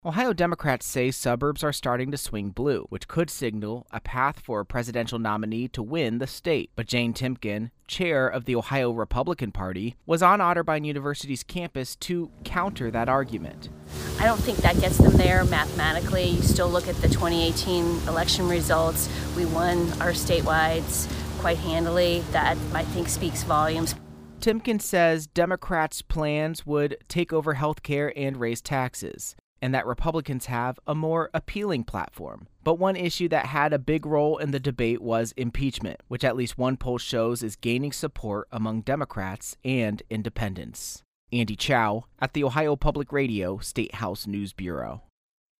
Ohio Democrats say suburbs are starting to swing blue, which could signal a path for a presidential nominee to win the state. But Jane Timken, chair of the Ohio Republican Party, was on Otterbein University's campus to counter that argument. I don't think that gets them there mathematically. You still look at the 2018 election results. We won our statewide quite handily. That, I think, speaks volumes. Timken says Democrats' plans would take over health care and raise taxes, and that Republicans have a more appealing platform. But one issue that had a big role in the debate was impeachment, which at least one poll shows is gaining support among Democrats and independents. Andy Chow at the Ohio Public Radio State House News Bureau.